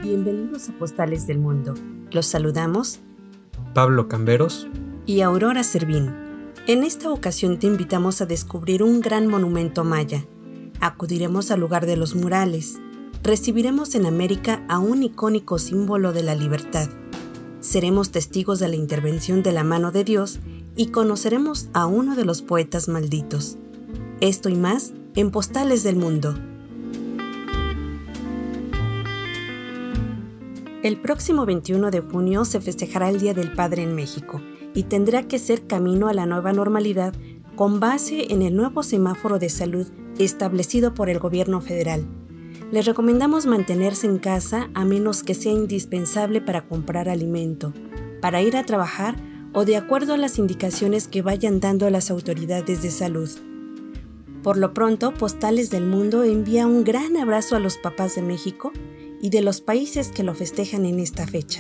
Bienvenidos a Postales del Mundo. Los saludamos Pablo Camberos y Aurora Servín. En esta ocasión te invitamos a descubrir un gran monumento maya. Acudiremos al lugar de los murales. Recibiremos en América a un icónico símbolo de la libertad. Seremos testigos de la intervención de la mano de Dios y conoceremos a uno de los poetas malditos. Esto y más en Postales del Mundo. El próximo 21 de junio se festejará el Día del Padre en México y tendrá que ser camino a la nueva normalidad con base en el nuevo semáforo de salud establecido por el gobierno federal. Les recomendamos mantenerse en casa a menos que sea indispensable para comprar alimento, para ir a trabajar o de acuerdo a las indicaciones que vayan dando las autoridades de salud. Por lo pronto, Postales del Mundo envía un gran abrazo a los papás de México y de los países que lo festejan en esta fecha.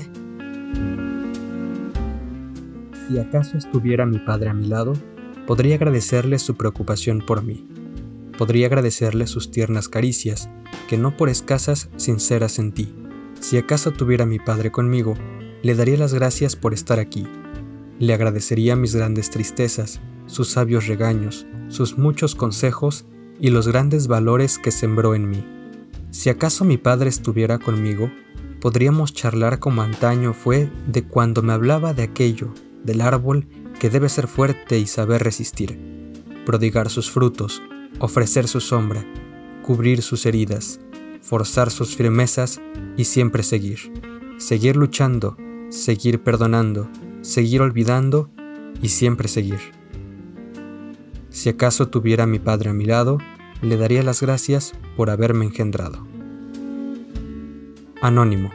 Si acaso estuviera mi padre a mi lado, podría agradecerle su preocupación por mí. Podría agradecerle sus tiernas caricias, que no por escasas, sinceras sentí. Si acaso tuviera mi padre conmigo, le daría las gracias por estar aquí. Le agradecería mis grandes tristezas, sus sabios regaños, sus muchos consejos y los grandes valores que sembró en mí. Si acaso mi padre estuviera conmigo, podríamos charlar como antaño fue de cuando me hablaba de aquello, del árbol que debe ser fuerte y saber resistir, prodigar sus frutos, ofrecer su sombra, cubrir sus heridas, forzar sus firmezas y siempre seguir luchando, seguir perdonando, seguir olvidando y siempre seguir. Si acaso tuviera a mi padre a mi lado, le daría las gracias por haberme engendrado. Anónimo.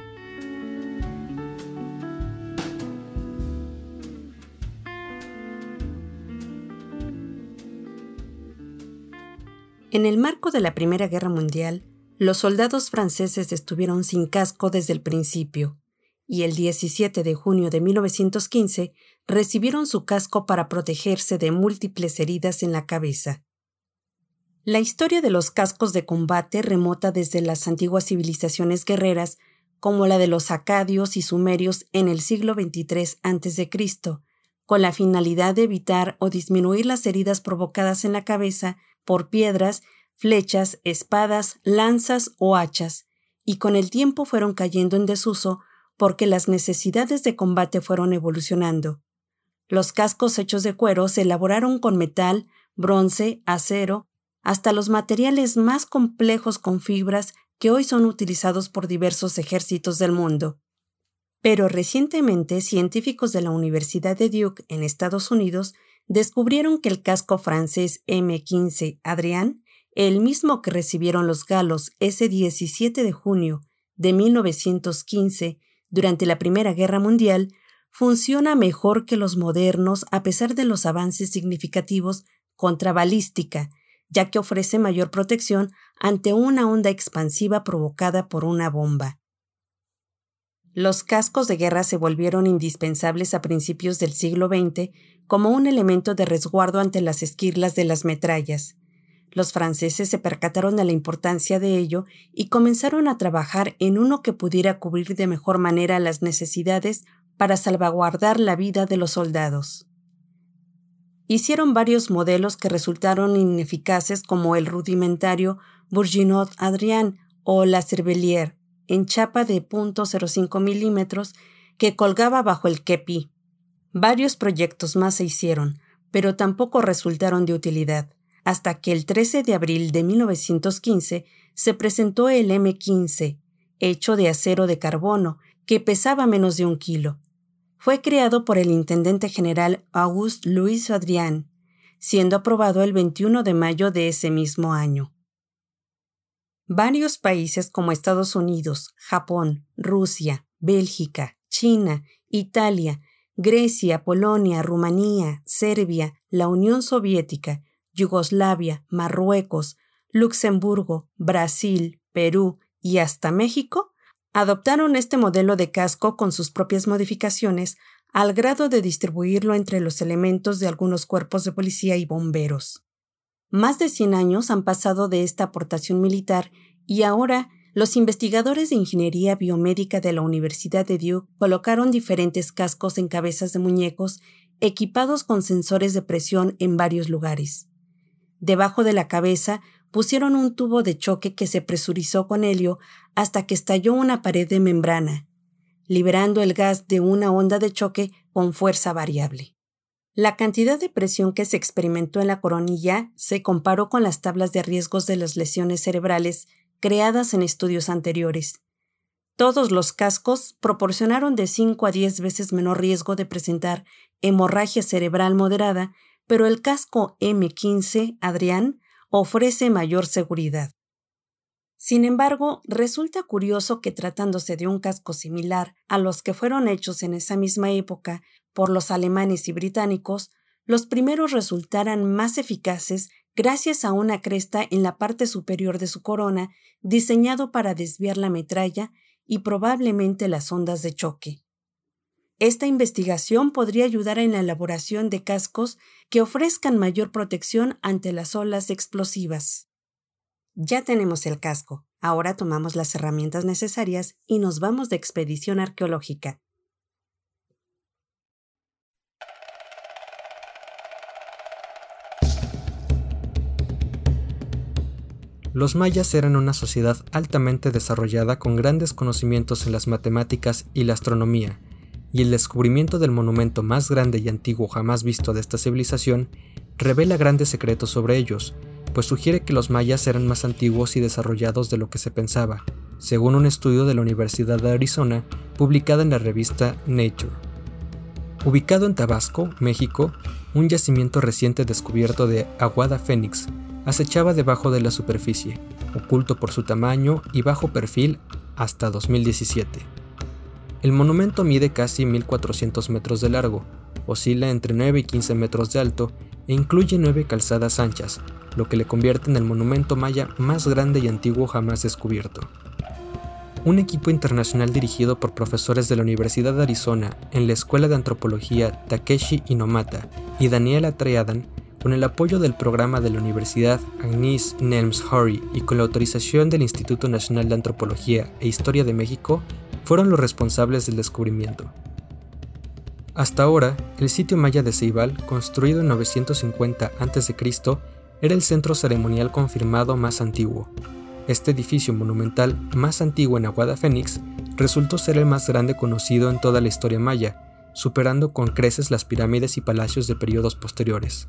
En el marco de la Primera Guerra Mundial, los soldados franceses estuvieron sin casco desde el principio, y el 17 de junio de 1915 recibieron su casco para protegerse de múltiples heridas en la cabeza. La historia de los cascos de combate remota desde las antiguas civilizaciones guerreras, como la de los acadios y sumerios en el siglo XXIII a.C., con la finalidad de evitar o disminuir las heridas provocadas en la cabeza por piedras, flechas, espadas, lanzas o hachas, y con el tiempo fueron cayendo en desuso porque las necesidades de combate fueron evolucionando. Los cascos hechos de cuero se elaboraron con metal, bronce, acero, hasta los materiales más complejos con fibras que hoy son utilizados por diversos ejércitos del mundo. Pero recientemente, científicos de la Universidad de Duke en Estados Unidos descubrieron que el casco francés M15 Adrian, el mismo que recibieron los galos ese 17 de junio de 1915 durante la Primera Guerra Mundial, funciona mejor que los modernos a pesar de los avances significativos contra balística, ya que ofrece mayor protección ante una onda expansiva provocada por una bomba. Los cascos de guerra se volvieron indispensables a principios del siglo XX como un elemento de resguardo ante las esquirlas de las metrallas. Los franceses se percataron de la importancia de ello y comenzaron a trabajar en uno que pudiera cubrir de mejor manera las necesidades para salvaguardar la vida de los soldados. Hicieron varios modelos que resultaron ineficaces como el rudimentario Bourguignon Adrian o la Cervellier, en chapa de .05 milímetros que colgaba bajo el kepi. Varios proyectos más se hicieron, pero tampoco resultaron de utilidad, hasta que el 13 de abril de 1915 se presentó el M15, hecho de acero de carbono, que pesaba menos de 1 kilo. Fue creado por el intendente general Auguste-Louis Adrien, siendo aprobado el 21 de mayo de ese mismo año. Varios países como Estados Unidos, Japón, Rusia, Bélgica, China, Italia, Grecia, Polonia, Rumanía, Serbia, la Unión Soviética, Yugoslavia, Marruecos, Luxemburgo, Brasil, Perú y hasta México adoptaron este modelo de casco con sus propias modificaciones al grado de distribuirlo entre los elementos de algunos cuerpos de policía y bomberos. Más de 100 años han pasado de esta aportación militar y ahora Los investigadores de ingeniería biomédica de la Universidad de Duke colocaron diferentes cascos en cabezas de muñecos equipados con sensores de presión en varios lugares. Debajo de la cabeza pusieron un tubo de choque que se presurizó con helio hasta que estalló una pared de membrana, liberando el gas de una onda de choque con fuerza variable. La cantidad de presión que se experimentó en la coronilla se comparó con las tablas de riesgos de las lesiones cerebrales creadas en estudios anteriores. Todos los cascos proporcionaron de 5 a 10 veces menor riesgo de presentar hemorragia cerebral moderada, pero el casco M15 Adrian ofrece mayor seguridad. Sin embargo, resulta curioso que tratándose de un casco similar a los que fueron hechos en esa misma época por los alemanes y británicos, los primeros resultaran más eficaces gracias a una cresta en la parte superior de su corona diseñado para desviar la metralla y probablemente las ondas de choque. Esta investigación podría ayudar en la elaboración de cascos que ofrezcan mayor protección ante las olas explosivas. Ya tenemos el casco, ahora tomamos las herramientas necesarias y nos vamos de expedición arqueológica. Los mayas eran una sociedad altamente desarrollada con grandes conocimientos en las matemáticas y la astronomía, y el descubrimiento del monumento más grande y antiguo jamás visto de esta civilización revela grandes secretos sobre ellos, pues sugiere que los mayas eran más antiguos y desarrollados de lo que se pensaba, según un estudio de la Universidad de Arizona publicado en la revista Nature. Ubicado en Tabasco, México, un yacimiento reciente descubierto de Aguada Fénix acechaba debajo de la superficie, oculto por su tamaño y bajo perfil hasta 2017. El monumento mide casi 1.400 metros de largo, oscila entre 9 y 15 metros de alto e incluye 9 calzadas anchas, lo que le convierte en el monumento maya más grande y antiguo jamás descubierto. Un equipo internacional dirigido por profesores de la Universidad de Arizona en la Escuela de Antropología Takeshi Inomata y Daniela Treadan, con el apoyo del programa de la Universidad Agnes Nelms-Hurry y con la autorización del Instituto Nacional de Antropología e Historia de México, fueron los responsables del descubrimiento. Hasta ahora, el sitio maya de Ceibal, construido en 950 a.C., era el centro ceremonial confirmado más antiguo. Este edificio monumental más antiguo en Aguada Fénix resultó ser el más grande conocido en toda la historia maya, superando con creces las pirámides y palacios de periodos posteriores.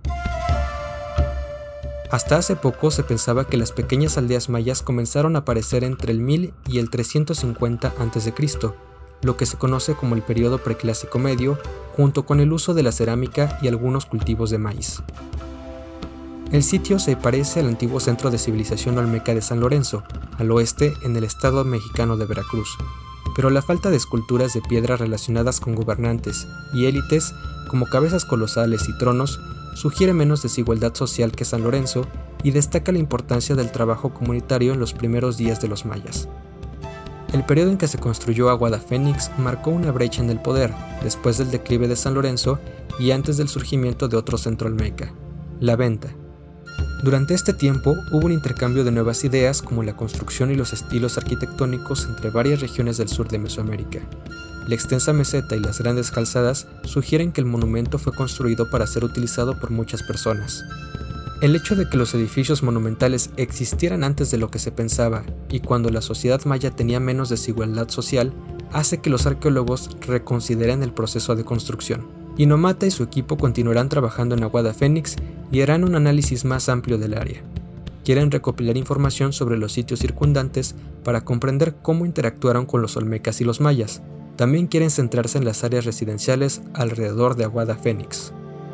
Hasta hace poco se pensaba que las pequeñas aldeas mayas comenzaron a aparecer entre el 1000 y el 350 a.C., lo que se conoce como el periodo preclásico medio, junto con el uso de la cerámica y algunos cultivos de maíz. El sitio se parece al antiguo centro de civilización olmeca de San Lorenzo, al oeste en el estado mexicano de Veracruz, pero la falta de esculturas de piedra relacionadas con gobernantes y élites, como cabezas colosales y tronos, sugiere menos desigualdad social que San Lorenzo y destaca la importancia del trabajo comunitario en los primeros días de los mayas. El periodo en que se construyó Aguada Fénix marcó una brecha en el poder, después del declive de San Lorenzo y antes del surgimiento de otro centro olmeca, la Venta. Durante este tiempo hubo un intercambio de nuevas ideas como la construcción y los estilos arquitectónicos entre varias regiones del sur de Mesoamérica. La extensa meseta y las grandes calzadas sugieren que el monumento fue construido para ser utilizado por muchas personas. El hecho de que los edificios monumentales existieran antes de lo que se pensaba y cuando la sociedad maya tenía menos desigualdad social hace que los arqueólogos reconsideren el proceso de construcción. Inomata y su equipo continuarán trabajando en Aguada Fénix y harán un análisis más amplio del área. Quieren recopilar información sobre los sitios circundantes para comprender cómo interactuaron con los olmecas y los mayas. También quieren centrarse en las áreas residenciales alrededor de Aguada Fénix.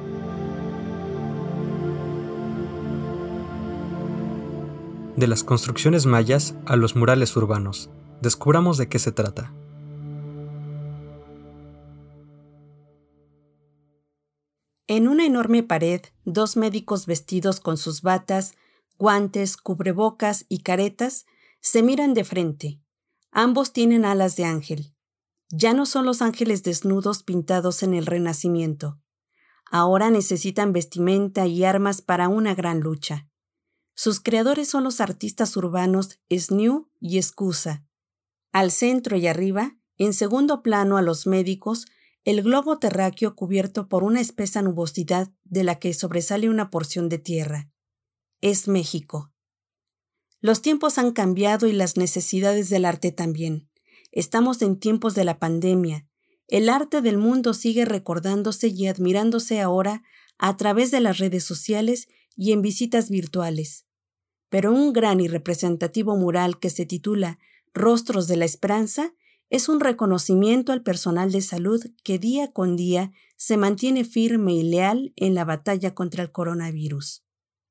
De las construcciones mayas a los murales urbanos. Descubramos de qué se trata. En una enorme pared, dos médicos vestidos con sus batas, guantes, cubrebocas y caretas se miran de frente. Ambos tienen alas de ángel. Ya no son los ángeles desnudos pintados en el Renacimiento. Ahora necesitan vestimenta y armas para una gran lucha. Sus creadores son los artistas urbanos Snew y Escusa. Al centro y arriba, en segundo plano a los médicos, el globo terráqueo cubierto por una espesa nubosidad de la que sobresale una porción de tierra. Es México. Los tiempos han cambiado y las necesidades del arte también. Estamos en tiempos de la pandemia. El arte del mundo sigue recordándose y admirándose ahora a través de las redes sociales y en visitas virtuales. Pero un gran y representativo mural que se titula Rostros de la Esperanza es un reconocimiento al personal de salud que día con día se mantiene firme y leal en la batalla contra el coronavirus.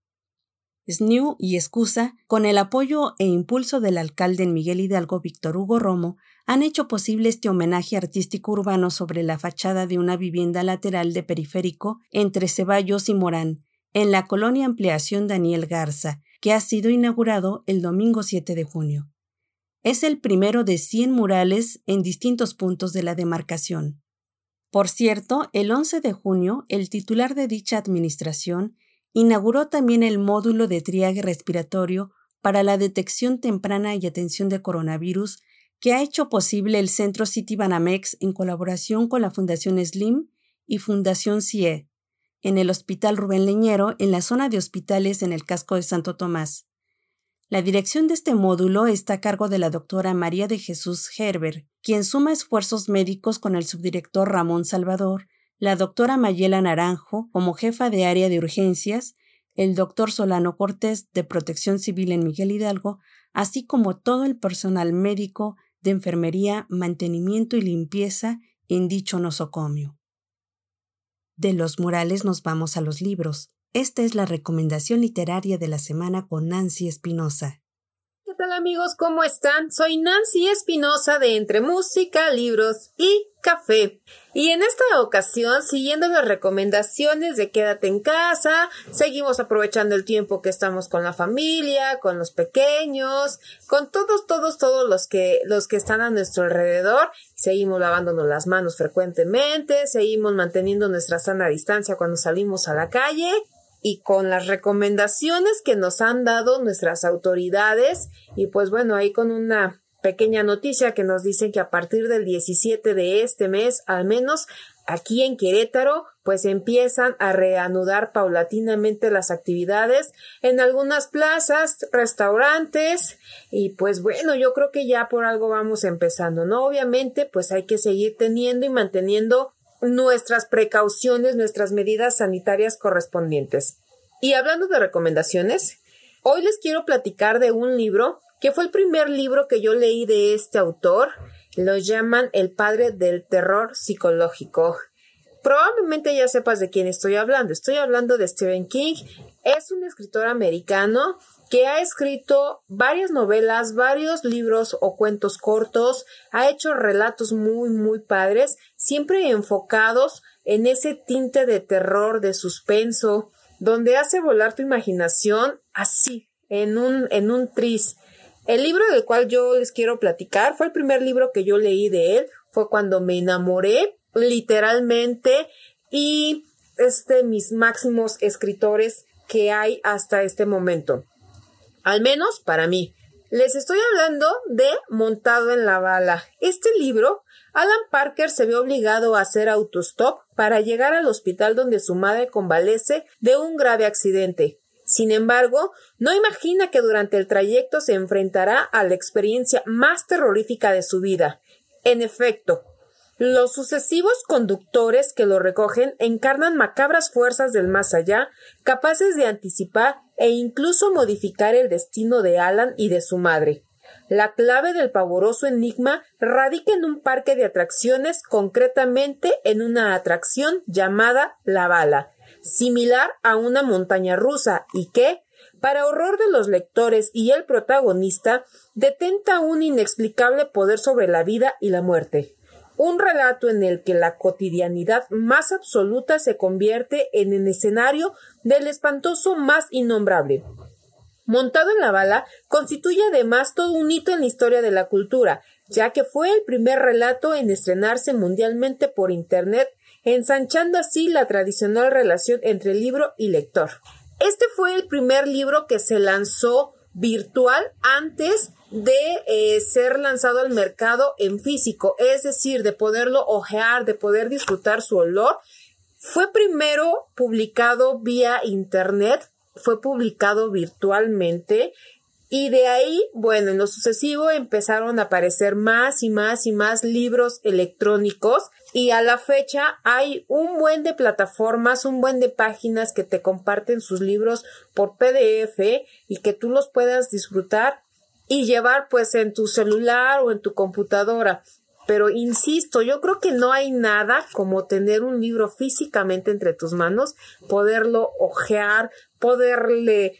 Snew y Escusa, con el apoyo e impulso del alcalde en Miguel Hidalgo, Víctor Hugo Romo, han hecho posible este homenaje artístico urbano sobre la fachada de una vivienda lateral de Periférico entre Ceballos y Morán, en la colonia Ampliación Daniel Garza, que ha sido inaugurado el domingo 7 de junio. Es el primero de 100 murales en distintos puntos de la demarcación. Por cierto, el 11 de junio, el titular de dicha administración inauguró también el módulo de triaje respiratorio para la detección temprana y atención de coronavirus que ha hecho posible el Centro Citibanamex en colaboración con la Fundación Slim y Fundación CIE, en el Hospital Rubén Leñero, en la zona de hospitales en el casco de Santo Tomás. La dirección de este módulo está a cargo de la doctora María de Jesús Gerber, quien suma esfuerzos médicos con el subdirector Ramón Salvador, la doctora Mayela Naranjo como jefa de área de urgencias, el doctor Solano Cortés de Protección Civil en Miguel Hidalgo, así como todo el personal médico de enfermería, mantenimiento y limpieza en dicho nosocomio. De los murales nos vamos a los libros. Esta es la recomendación literaria de la semana con Nancy Espinosa. ¿Qué tal, amigos? ¿Cómo están? Soy Nancy Espinosa de Entre Música, Libros y Café. Y en esta ocasión, siguiendo las recomendaciones de quédate en casa, seguimos aprovechando el tiempo que estamos con la familia, con los pequeños, con todos los que están a nuestro alrededor. Seguimos lavándonos las manos frecuentemente, seguimos manteniendo nuestra sana distancia cuando salimos a la calle. Y con las recomendaciones que nos han dado nuestras autoridades, y pues bueno, ahí con una pequeña noticia que nos dicen que a partir del 17 de este mes, al menos aquí en Querétaro, pues empiezan a reanudar paulatinamente las actividades en algunas plazas, restaurantes, y pues bueno, yo creo que ya por algo vamos empezando, ¿no? Obviamente, pues hay que seguir teniendo y manteniendo nuestras precauciones, nuestras medidas sanitarias correspondientes. Y hablando de recomendaciones, hoy les quiero platicar de un libro que fue el primer libro que yo leí de este autor. Lo llaman el padre del terror psicológico. Probablemente ya sepas de quién estoy hablando. Estoy hablando de Stephen King. Es un escritor americano que ha escrito varias novelas, varios libros o cuentos cortos, ha hecho relatos muy, muy padres, siempre enfocados en ese tinte de terror, de suspenso, donde hace volar tu imaginación así, en un tris. El libro del cual yo les quiero platicar fue el primer libro que yo leí de él, fue cuando me enamoré, literalmente, y es de mis máximos escritores que hay hasta este momento. Al menos para mí. Les estoy hablando de Montado en la bala. Este libro, Alan Parker se ve obligado a hacer autostop para llegar al hospital donde su madre convalece de un grave accidente. Sin embargo, no imagina que durante el trayecto se enfrentará a la experiencia más terrorífica de su vida. En efecto, los sucesivos conductores que lo recogen encarnan macabras fuerzas del más allá, capaces de anticipar e incluso modificar el destino de Alan y de su madre. La clave del pavoroso enigma radica en un parque de atracciones, concretamente en una atracción llamada La Bala, similar a una montaña rusa y que, para horror de los lectores y el protagonista, detenta un inexplicable poder sobre la vida y la muerte. Un relato en el que la cotidianidad más absoluta se convierte en el escenario del espantoso más innombrable. Montado en la bala constituye además todo un hito en la historia de la cultura, ya que fue el primer relato en estrenarse mundialmente por Internet, ensanchando así la tradicional relación entre libro y lector. Este fue el primer libro que se lanzó virtual antes de ser lanzado al mercado en físico, es decir, de poderlo hojear, de poder disfrutar su olor. Fue primero publicado vía internet, fue publicado virtualmente y de ahí, bueno, en lo sucesivo empezaron a aparecer más y más y más libros electrónicos y a la fecha hay un buen de plataformas, un buen de páginas que te comparten sus libros por PDF y que tú los puedas disfrutar y llevar pues en tu celular o en tu computadora. Pero insisto, yo creo que no hay nada como tener un libro físicamente entre tus manos, poderlo hojear, poderle,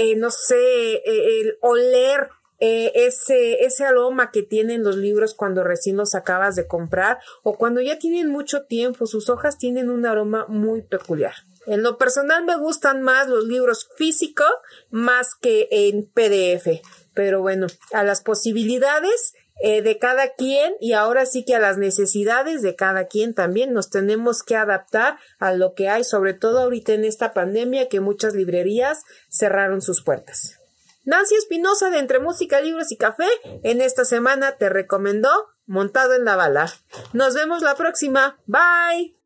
oler ese aroma que tienen los libros cuando recién los acabas de comprar o cuando ya tienen mucho tiempo, sus hojas tienen un aroma muy peculiar. En lo personal me gustan más los libros físicos más que en PDF, pero bueno, a las posibilidades de cada quien y ahora sí que a las necesidades de cada quien también nos tenemos que adaptar a lo que hay, sobre todo ahorita en esta pandemia que muchas librerías cerraron sus puertas. Nancy Espinosa de Entre Música, Libros y Café en esta semana te recomendó Montado en la Bala. Nos vemos la próxima. Bye.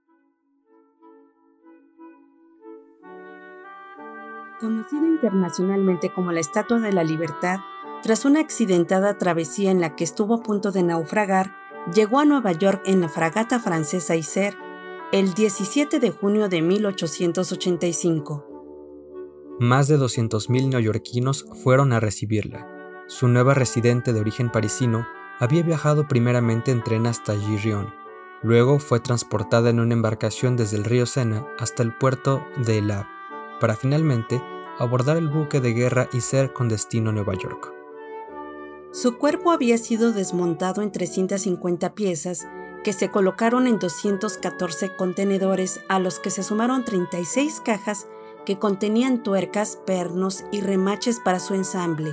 Conocida internacionalmente como la Estatua de la Libertad, tras una accidentada travesía en la que estuvo a punto de naufragar, llegó a Nueva York en la fragata francesa Isère el 17 de junio de 1885. Más de 200.000 neoyorquinos fueron a recibirla. Su nueva residente de origen parisino había viajado primeramente en tren hasta Giron. Luego fue transportada en una embarcación desde el río Sena hasta el puerto de El Havre, para finalmente abordar el buque de guerra Isère con destino a Nueva York. Su cuerpo había sido desmontado en 350 piezas que se colocaron en 214 contenedores a los que se sumaron 36 cajas que contenían tuercas, pernos y remaches para su ensamble.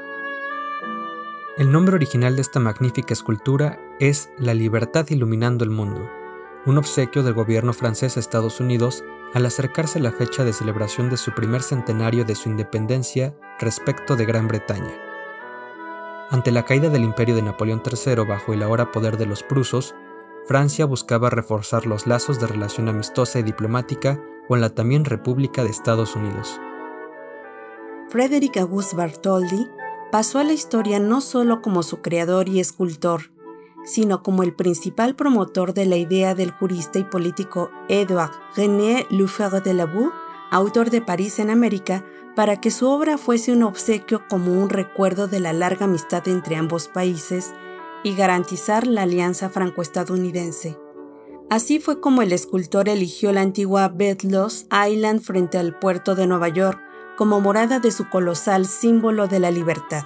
El nombre original de esta magnífica escultura es La Libertad Iluminando el Mundo, un obsequio del gobierno francés a Estados Unidos al acercarse la fecha de celebración de su primer centenario de su independencia respecto de Gran Bretaña. Ante la caída del imperio de Napoleón III bajo el ahora poder de los prusos, Francia buscaba reforzar los lazos de relación amistosa y diplomática con la también República de Estados Unidos. Frédéric Auguste Bartholdi pasó a la historia no solo como su creador y escultor, sino como el principal promotor de la idea del jurista y político Édouard René Lefebvre de Lavaur, autor de París en América, para que su obra fuese un obsequio como un recuerdo de la larga amistad entre ambos países y garantizar la alianza franco-estadounidense. Así fue como el escultor eligió la antigua Bedloes Island frente al puerto de Nueva York como morada de su colosal símbolo de la libertad.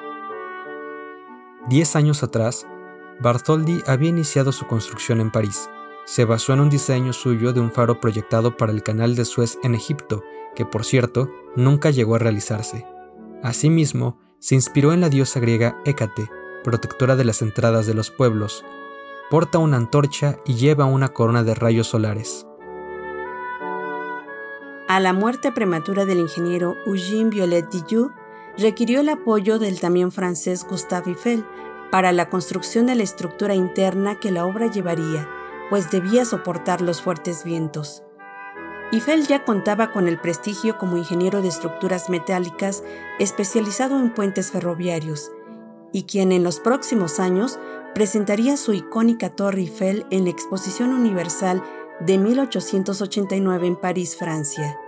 10 años atrás, Bartholdi había iniciado su construcción en París. Se basó en un diseño suyo de un faro proyectado para el canal de Suez en Egipto, que por cierto, nunca llegó a realizarse. Asimismo, se inspiró en la diosa griega Hécate, protectora de las entradas de los pueblos. Porta una antorcha y lleva una corona de rayos solares. A la muerte prematura del ingeniero Eugène Viollet-Diouf, requirió el apoyo del también francés Gustave Eiffel para la construcción de la estructura interna que la obra llevaría, pues debía soportar los fuertes vientos. Eiffel ya contaba con el prestigio como ingeniero de estructuras metálicas especializado en puentes ferroviarios, y quien en los próximos años presentaría su icónica Torre Eiffel en la Exposición Universal de 1889 en París, Francia.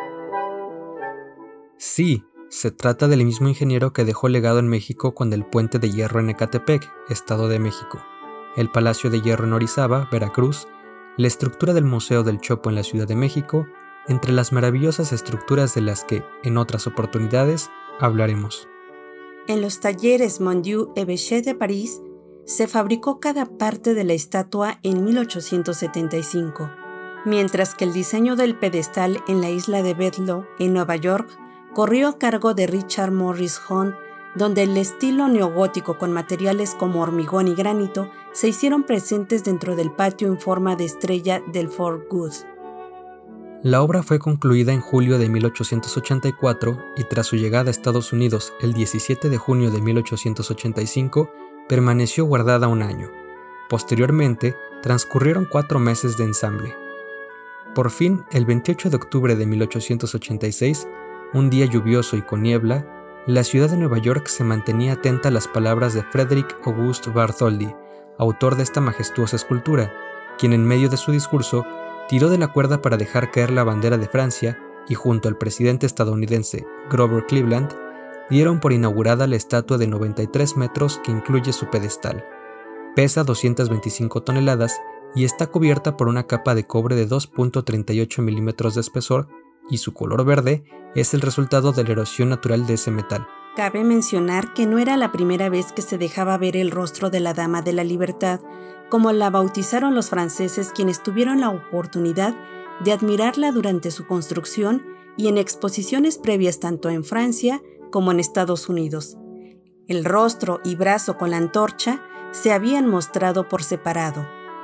Sí, se trata del mismo ingeniero que dejó legado en México con el Puente de Hierro en Ecatepec, Estado de México, el Palacio de Hierro en Orizaba, Veracruz, la estructura del Museo del Chopo en la Ciudad de México, entre las maravillosas estructuras de las que, en otras oportunidades, hablaremos. En los talleres Mondieu et Béchet de París, se fabricó cada parte de la estatua en 1875, mientras que el diseño del pedestal en la isla de Bedloe, en Nueva York, corrió a cargo de Richard Morris Hunt, donde el estilo neogótico con materiales como hormigón y granito se hicieron presentes dentro del patio en forma de estrella del Fort Good. La obra fue concluida en julio de 1884 y tras su llegada a Estados Unidos el 17 de junio de 1885, permaneció guardada un año. Posteriormente, transcurrieron 4 meses de ensamble. Por fin, el 28 de octubre de 1886, un día lluvioso y con niebla, la ciudad de Nueva York se mantenía atenta a las palabras de Frederick August Bartholdi, autor de esta majestuosa escultura, quien en medio de su discurso tiró de la cuerda para dejar caer la bandera de Francia y junto al presidente estadounidense Grover Cleveland, dieron por inaugurada la estatua de 93 metros que incluye su pedestal. Pesa 225 toneladas y está cubierta por una capa de cobre de 2.38 milímetros de espesor y su color verde es el resultado de la erosión natural de ese metal. Cabe mencionar que no era la primera vez que se dejaba ver el rostro de la Dama de la Libertad, como la bautizaron los franceses, quienes tuvieron la oportunidad de admirarla durante su construcción y en exposiciones previas tanto en Francia como en Estados Unidos. El rostro y brazo con la antorcha se habían mostrado por separado.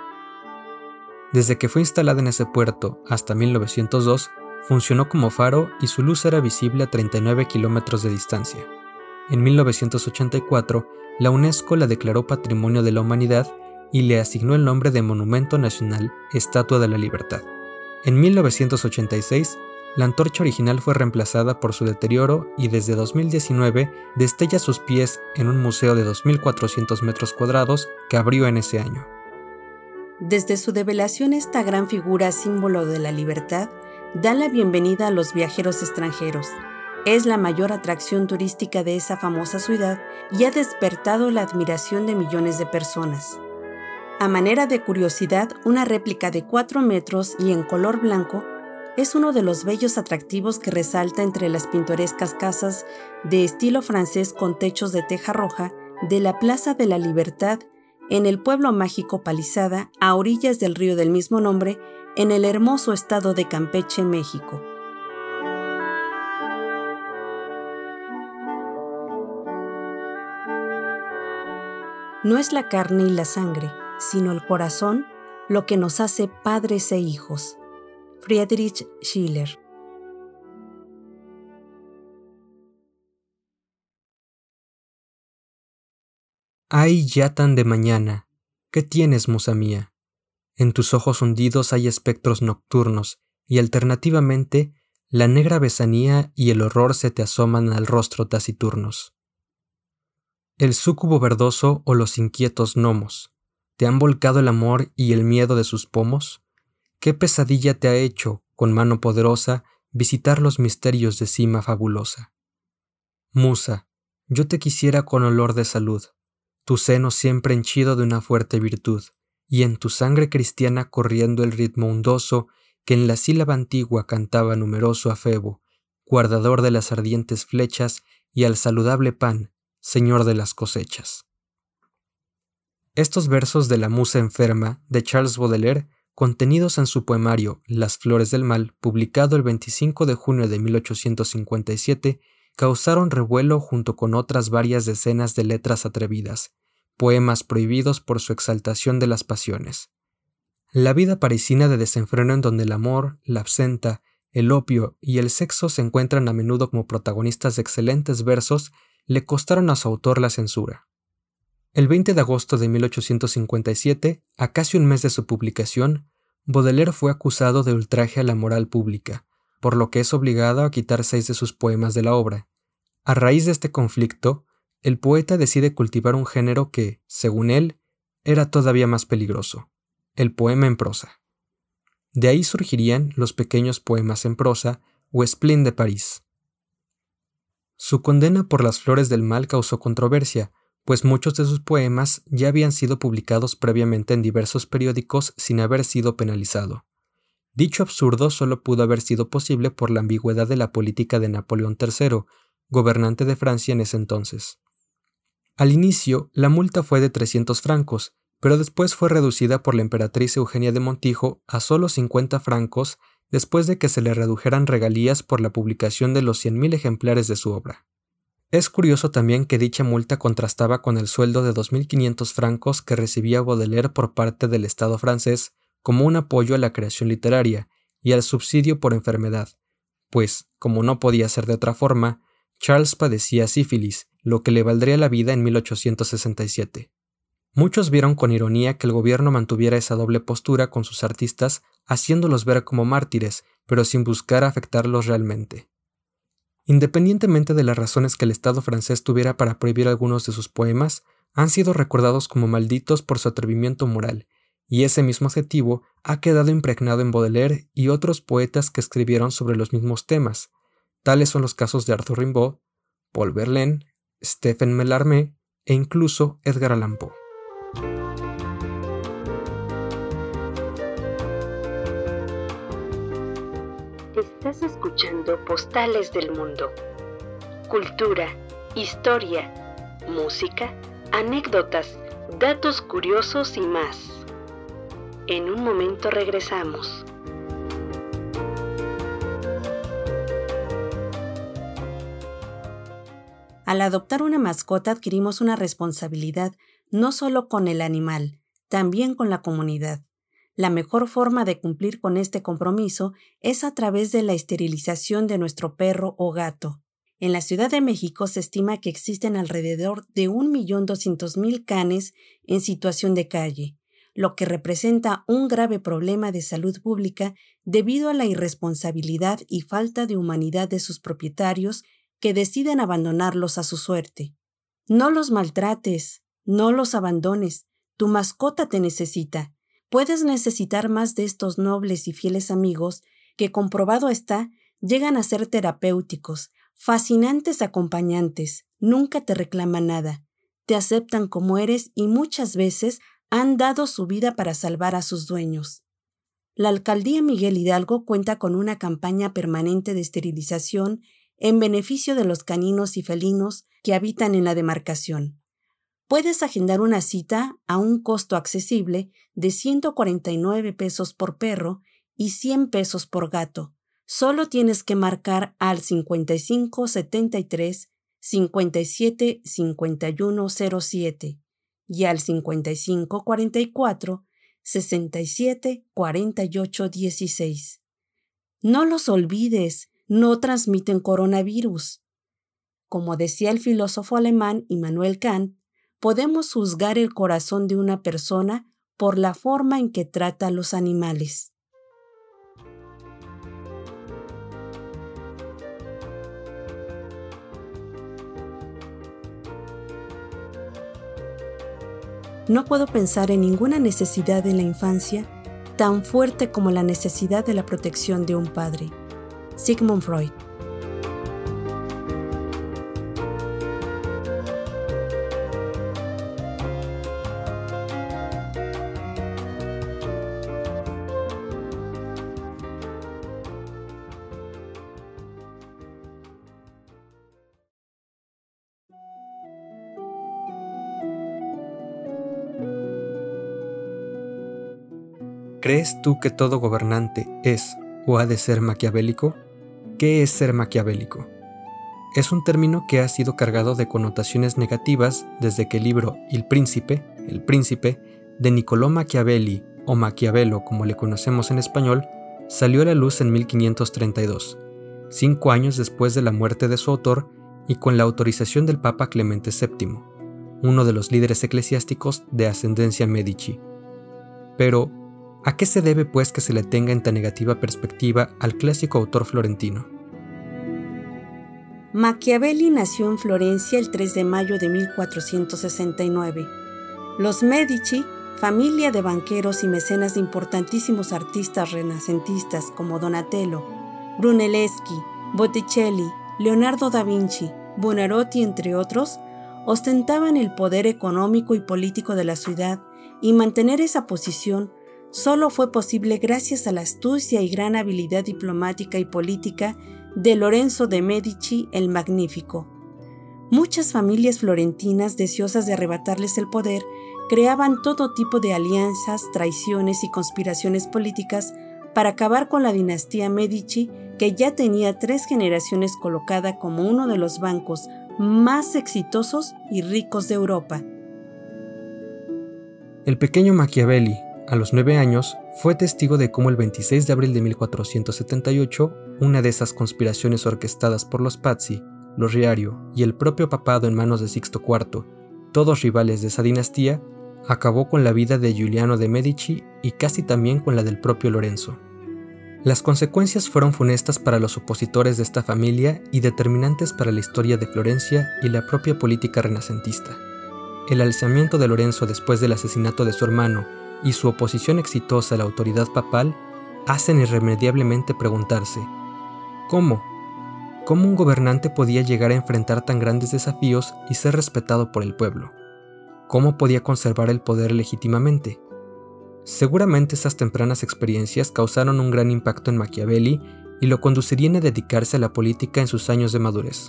Desde que fue instalada en ese puerto hasta 1902, funcionó como faro y su luz era visible a 39 kilómetros de distancia. En 1984, la UNESCO la declaró Patrimonio de la Humanidad y le asignó el nombre de Monumento Nacional Estatua de la Libertad. En 1986, la antorcha original fue reemplazada por su deterioro y desde 2019 destella sus pies en un museo de 2.400 metros cuadrados que abrió en ese año. Desde su develación, esta gran figura, símbolo de la libertad, da la bienvenida a los viajeros extranjeros. Es la mayor atracción turística de esa famosa ciudad y ha despertado la admiración de millones de personas. A manera de curiosidad, una réplica de 4 metros y en color blanco es uno de los bellos atractivos que resalta entre las pintorescas casas de estilo francés con techos de teja roja de la Plaza de la Libertad en el pueblo mágico Palizada, a orillas del río del mismo nombre, en el hermoso estado de Campeche, México. No es la carne y la sangre, sino el corazón lo que nos hace padres e hijos. Friedrich Schiller. Ay, ya tan de mañana, ¿qué tienes, musa mía? En tus ojos hundidos hay espectros nocturnos y alternativamente la negra besanía y el horror se te asoman al rostro taciturnos. El súcubo verdoso o los inquietos gnomos, ¿te han volcado el amor y el miedo de sus pomos? ¿Qué pesadilla te ha hecho, con mano poderosa, visitar los misterios de cima fabulosa? Musa, yo te quisiera con olor de salud, tu seno siempre henchido de una fuerte virtud, y en tu sangre cristiana corriendo el ritmo ondoso que en la sílaba antigua cantaba numeroso a Febo, guardador de las ardientes flechas, y al saludable pan, señor de las cosechas. Estos versos de La musa enferma de Charles Baudelaire, contenidos en su poemario Las flores del mal, publicado el 25 de junio de 1857, causaron revuelo junto con otras varias decenas de letras atrevidas, poemas prohibidos por su exaltación de las pasiones. La vida parisina de desenfreno en donde el amor, la absenta, el opio y el sexo se encuentran a menudo como protagonistas de excelentes versos, le costaron a su autor la censura. El 20 de agosto de 1857, a casi un mes de su publicación, Baudelaire fue acusado de ultraje a la moral pública, por lo que es obligado a quitar 6 de sus poemas de la obra. A raíz de este conflicto, el poeta decide cultivar un género que, según él, era todavía más peligroso, el poema en prosa. De ahí surgirían los pequeños poemas en prosa o spleen de París. Su condena por Las flores del mal causó controversia, pues muchos de sus poemas ya habían sido publicados previamente en diversos periódicos sin haber sido penalizado. Dicho absurdo solo pudo haber sido posible por la ambigüedad de la política de Napoleón III, gobernante de Francia en ese entonces. Al inicio, la multa fue de 300 francos, pero después fue reducida por la emperatriz Eugenia de Montijo a solo 50 francos después de que se le redujeran regalías por la publicación de los 100.000 ejemplares de su obra. Es curioso también que dicha multa contrastaba con el sueldo de 2.500 francos que recibía Baudelaire por parte del Estado francés como un apoyo a la creación literaria, y al subsidio por enfermedad, pues, como no podía ser de otra forma, Charles padecía sífilis, lo que le valdría la vida en 1867. Muchos vieron con ironía que el gobierno mantuviera esa doble postura con sus artistas, haciéndolos ver como mártires, pero sin buscar afectarlos realmente. Independientemente de las razones que el Estado francés tuviera para prohibir algunos de sus poemas, han sido recordados como malditos por su atrevimiento moral, y ese mismo adjetivo ha quedado impregnado en Baudelaire y otros poetas que escribieron sobre los mismos temas. Tales son los casos de Arthur Rimbaud, Paul Verlaine, Stephen Mallarmé e incluso Edgar Allan Poe. Estás escuchando Postales del Mundo. Cultura, historia, música, anécdotas, datos curiosos y más. En un momento regresamos. Al adoptar una mascota adquirimos una responsabilidad no solo con el animal, también con la comunidad. La mejor forma de cumplir con este compromiso es a través de la esterilización de nuestro perro o gato. En la Ciudad de México se estima que existen alrededor de 1.200.000 canes en situación de calle, lo que representa un grave problema de salud pública debido a la irresponsabilidad y falta de humanidad de sus propietarios que deciden abandonarlos a su suerte. No los maltrates, no los abandones, tu mascota te necesita. Puedes necesitar más de estos nobles y fieles amigos que, comprobado está, llegan a ser terapéuticos, fascinantes acompañantes, nunca te reclaman nada, te aceptan como eres y muchas veces han dado su vida para salvar a sus dueños. La Alcaldía Miguel Hidalgo cuenta con una campaña permanente de esterilización en beneficio de los caninos y felinos que habitan en la demarcación. Puedes agendar una cita a un costo accesible de 149 pesos por perro y 100 pesos por gato. Solo tienes que marcar al 55 73 57 51 07 y al 55 44 67 48 16. No los olvides, no transmiten coronavirus. Como decía el filósofo alemán Immanuel Kant, podemos juzgar el corazón de una persona por la forma en que trata a los animales. No puedo pensar en ninguna necesidad en la infancia tan fuerte como la necesidad de la protección de un padre. Sigmund Freud. ¿Crees tú que todo gobernante es o ha de ser maquiavélico? ¿Qué es ser maquiavélico? Es un término que ha sido cargado de connotaciones negativas desde que el libro El Príncipe, de Niccolò Machiavelli, o Maquiavelo como le conocemos en español, salió a la luz en 1532, 5 años después de la muerte de su autor y con la autorización del Papa Clemente VII, uno de los líderes eclesiásticos de ascendencia Medici. Pero, ¿a qué se debe pues que se le tenga en tan negativa perspectiva al clásico autor florentino? Machiavelli nació en Florencia el 3 de mayo de 1469. Los Medici, familia de banqueros y mecenas de importantísimos artistas renacentistas como Donatello, Brunelleschi, Botticelli, Leonardo da Vinci, Buonarroti, entre otros, ostentaban el poder económico y político de la ciudad, y mantener esa posición solo fue posible gracias a la astucia y gran habilidad diplomática y política de Lorenzo de Medici el Magnífico. Muchas familias florentinas, deseosas de arrebatarles el poder, creaban todo tipo de alianzas, traiciones y conspiraciones políticas para acabar con la dinastía Medici, que ya tenía 3 generaciones colocada como uno de los bancos más exitosos y ricos de Europa. El pequeño Machiavelli, A los 9 años, fue testigo de cómo el 26 de abril de 1478, una de esas conspiraciones orquestadas por los Pazzi, los Riario y el propio papado en manos de Sixto IV, todos rivales de esa dinastía, acabó con la vida de Giuliano de Medici y casi también con la del propio Lorenzo. Las consecuencias fueron funestas para los opositores de esta familia y determinantes para la historia de Florencia y la propia política renacentista. El alzamiento de Lorenzo después del asesinato de su hermano y su oposición exitosa a la autoridad papal hacen irremediablemente preguntarse: ¿cómo? ¿Cómo un gobernante podía llegar a enfrentar tan grandes desafíos y ser respetado por el pueblo? ¿Cómo podía conservar el poder legítimamente? Seguramente esas tempranas experiencias causaron un gran impacto en Machiavelli y lo conducirían a dedicarse a la política en sus años de madurez.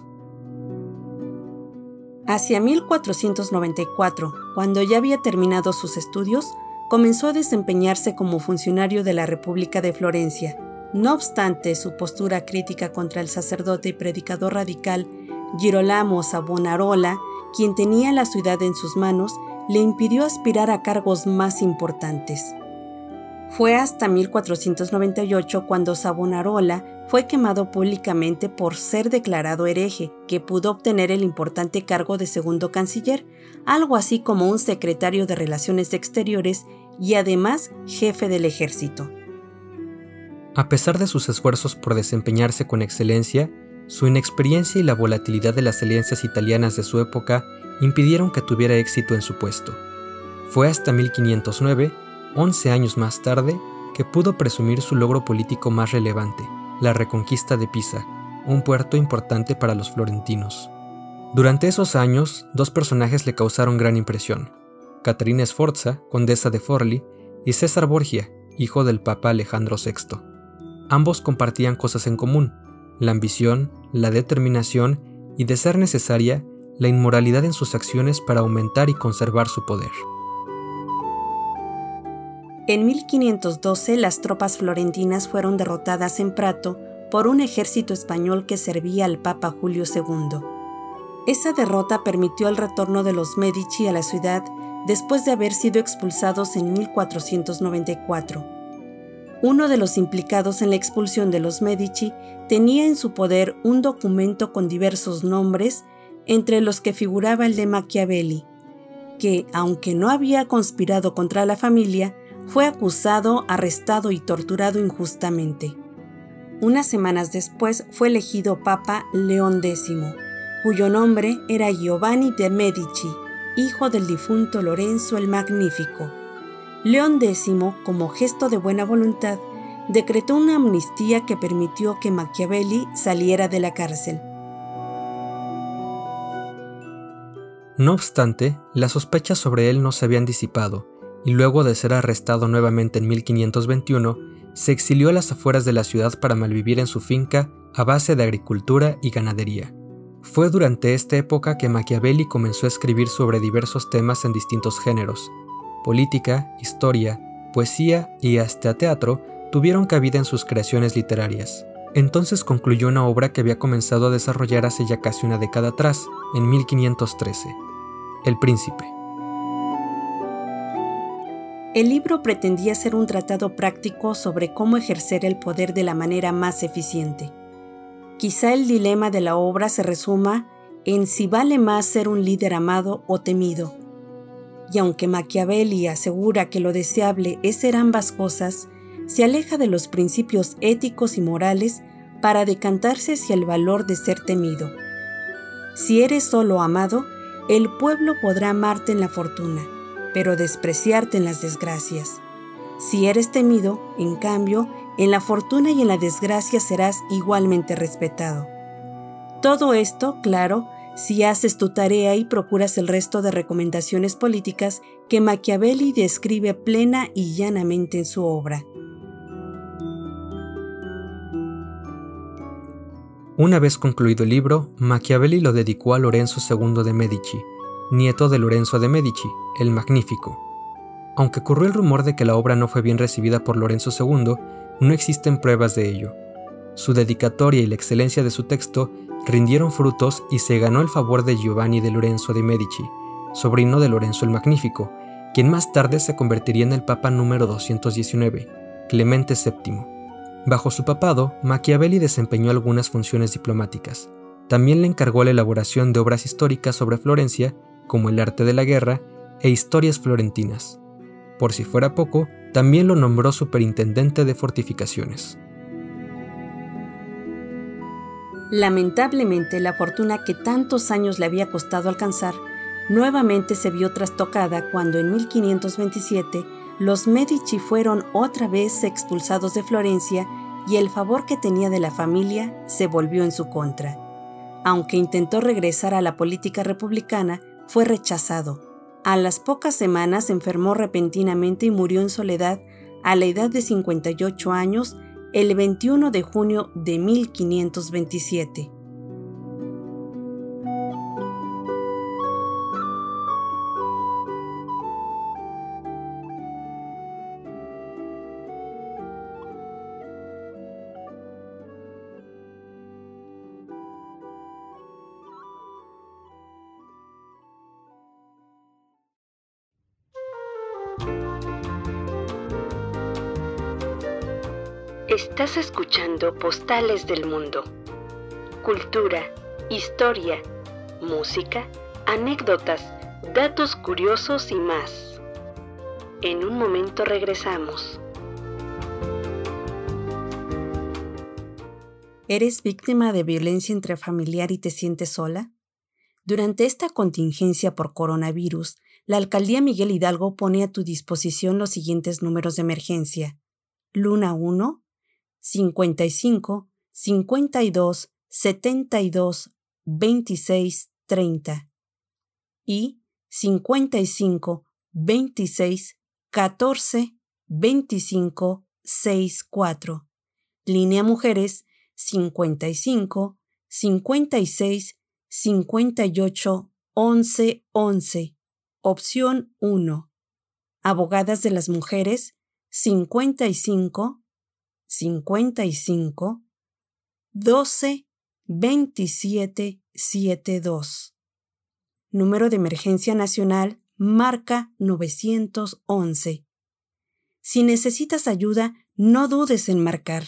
Hacia 1494, cuando ya había terminado sus estudios, comenzó a desempeñarse como funcionario de la República de Florencia. No obstante su postura crítica contra el sacerdote y predicador radical Girolamo Savonarola, quien tenía la ciudad en sus manos, le impidió aspirar a cargos más importantes. Fue hasta 1498 cuando Savonarola fue quemado públicamente por ser declarado hereje, que pudo obtener el importante cargo de segundo canciller, algo así como un secretario de Relaciones Exteriores y además jefe del ejército. A pesar de sus esfuerzos por desempeñarse con excelencia, su inexperiencia y la volatilidad de las alianzas italianas de su época impidieron que tuviera éxito en su puesto. Fue hasta 1509, 11 años más tarde, que pudo presumir su logro político más relevante, la reconquista de Pisa, un puerto importante para los florentinos. Durante esos años, dos personajes le causaron gran impresión: Caterina Sforza, condesa de Forli, y César Borgia, hijo del Papa Alejandro VI. Ambos compartían cosas en común: la ambición, la determinación y, de ser necesaria, la inmoralidad en sus acciones para aumentar y conservar su poder. En 1512, las tropas florentinas fueron derrotadas en Prato por un ejército español que servía al Papa Julio II. Esa derrota permitió el retorno de los Medici a la ciudad después de haber sido expulsados en 1494. Uno de los implicados en la expulsión de los Medici tenía en su poder un documento con diversos nombres, entre los que figuraba el de Machiavelli, que, aunque no había conspirado contra la familia, fue acusado, arrestado y torturado injustamente. Unas semanas después fue elegido Papa León X, cuyo nombre era Giovanni de Medici, hijo del difunto Lorenzo el Magnífico. León X, como gesto de buena voluntad, decretó una amnistía que permitió que Machiavelli saliera de la cárcel. No obstante, las sospechas sobre él no se habían disipado, y luego de ser arrestado nuevamente en 1521, se exilió a las afueras de la ciudad para malvivir en su finca a base de agricultura y ganadería. Fue durante esta época que Machiavelli comenzó a escribir sobre diversos temas en distintos géneros. Política, historia, poesía y hasta teatro tuvieron cabida en sus creaciones literarias. Entonces concluyó una obra que había comenzado a desarrollar hace ya casi una década atrás, en 1513, El Príncipe. El libro pretendía ser un tratado práctico sobre cómo ejercer el poder de la manera más eficiente. Quizá el dilema de la obra se resuma en si vale más ser un líder amado o temido. Y aunque Machiavelli asegura que lo deseable es ser ambas cosas, se aleja de los principios éticos y morales para decantarse hacia el valor de ser temido. Si eres solo amado, el pueblo podrá amarte en la fortuna, pero despreciarte en las desgracias. Si eres temido, en cambio, en la fortuna y en la desgracia serás igualmente respetado. Todo esto, claro, si haces tu tarea y procuras el resto de recomendaciones políticas que Machiavelli describe plena y llanamente en su obra. Una vez concluido el libro, Machiavelli lo dedicó a Lorenzo II de Medici, nieto de Lorenzo de Medici, el Magnífico. Aunque corrió el rumor de que la obra no fue bien recibida por Lorenzo II, no existen pruebas de ello. Su dedicatoria y la excelencia de su texto rindieron frutos y se ganó el favor de Giovanni de Lorenzo de Medici, sobrino de Lorenzo el Magnífico, quien más tarde se convertiría en el Papa número 219, Clemente VII. Bajo su papado, Machiavelli desempeñó algunas funciones diplomáticas. También le encargó la elaboración de obras históricas sobre Florencia, como El arte de la guerra e Historias florentinas. Por si fuera poco, también lo nombró superintendente de fortificaciones. Lamentablemente, la fortuna que tantos años le había costado alcanzar nuevamente se vio trastocada cuando en 1527 los Medici fueron otra vez expulsados de Florencia y el favor que tenía de la familia se volvió en su contra. Aunque intentó regresar a la política republicana, fue rechazado. A las pocas semanas enfermó repentinamente y murió en soledad a la edad de 58 años el 21 de junio de 1527. Estás escuchando Postales del Mundo. Cultura, historia, música, anécdotas, datos curiosos y más. En un momento regresamos. ¿Eres víctima de violencia intrafamiliar y te sientes sola? Durante esta contingencia por coronavirus, la Alcaldía Miguel Hidalgo pone a tu disposición los siguientes números de emergencia: Luna 1, 55 52 72 26 30 y 55 26 14 25 64. Línea Mujeres 55 56 58 11 11. Opción 1. Abogadas de las Mujeres 55 55 12 27 72. Número de emergencia nacional, marca 911. Si necesitas ayuda, no dudes en marcar.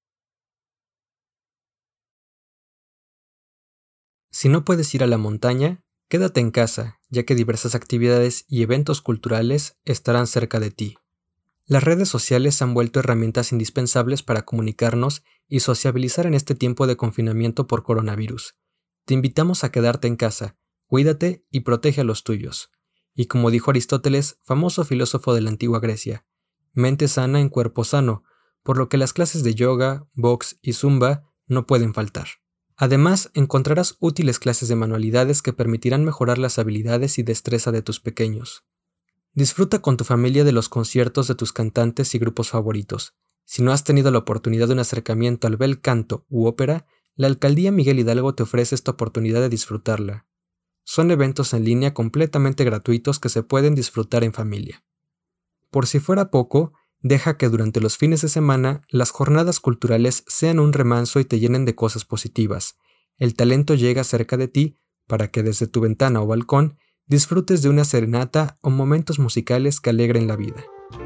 Si no puedes ir a la montaña, quédate en casa, ya que diversas actividades y eventos culturales estarán cerca de ti. Las redes sociales se han vuelto herramientas indispensables para comunicarnos y sociabilizar en este tiempo de confinamiento por coronavirus. Te invitamos a quedarte en casa, cuídate y protege a los tuyos. Y como dijo Aristóteles, famoso filósofo de la antigua Grecia, mente sana en cuerpo sano, por lo que las clases de yoga, box y zumba no pueden faltar. Además, encontrarás útiles clases de manualidades que permitirán mejorar las habilidades y destreza de tus pequeños. Disfruta con tu familia de los conciertos de tus cantantes y grupos favoritos. Si no has tenido la oportunidad de un acercamiento al bel canto u ópera, la Alcaldía Miguel Hidalgo te ofrece esta oportunidad de disfrutarla. Son eventos en línea completamente gratuitos que se pueden disfrutar en familia. Por si fuera poco, deja que durante los fines de semana las jornadas culturales sean un remanso y te llenen de cosas positivas. El talento llega cerca de ti para que desde tu ventana o balcón disfrutes de una serenata o momentos musicales que alegren la vida.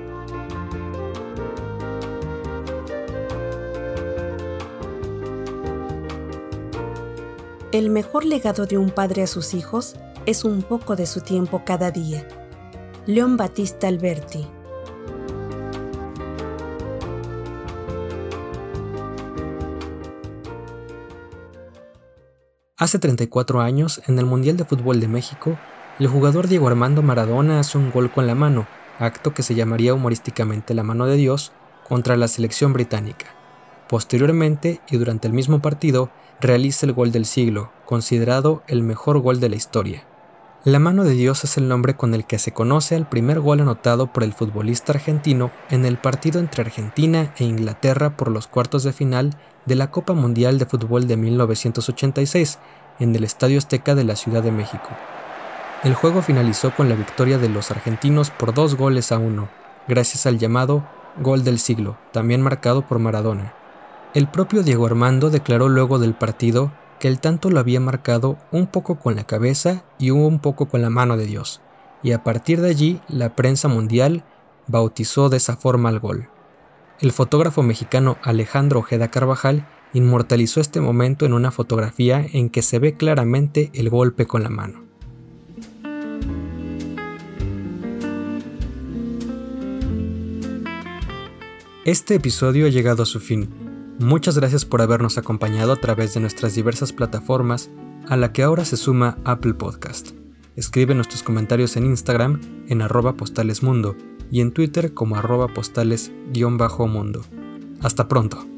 El mejor legado de un padre a sus hijos es un poco de su tiempo cada día. León Battista Alberti. Hace 34 años, en el Mundial de Fútbol de México, el jugador Diego Armando Maradona hace un gol con la mano, acto que se llamaría humorísticamente la mano de Dios, contra la selección británica. Posteriormente, y durante el mismo partido, realiza el gol del siglo, considerado el mejor gol de la historia. La mano de Dios es el nombre con el que se conoce al primer gol anotado por el futbolista argentino en el partido entre Argentina e Inglaterra por los cuartos de final de la Copa Mundial de Fútbol de 1986 en el Estadio Azteca de la Ciudad de México. El juego finalizó con la victoria de los argentinos por 2-1, gracias al llamado gol del siglo, también marcado por Maradona. El propio Diego Armando declaró luego del partido que el tanto lo había marcado un poco con la cabeza y un poco con la mano de Dios, y a partir de allí la prensa mundial bautizó de esa forma al gol. El fotógrafo mexicano Alejandro Ojeda Carvajal inmortalizó este momento en una fotografía en que se ve claramente el golpe con la mano. Este episodio ha llegado a su fin. Muchas gracias por habernos acompañado a través de nuestras diversas plataformas, a la que ahora se suma Apple Podcast. Escríbenos tus comentarios en Instagram en @postalesmundo y en Twitter como @postales_mundo. Hasta pronto.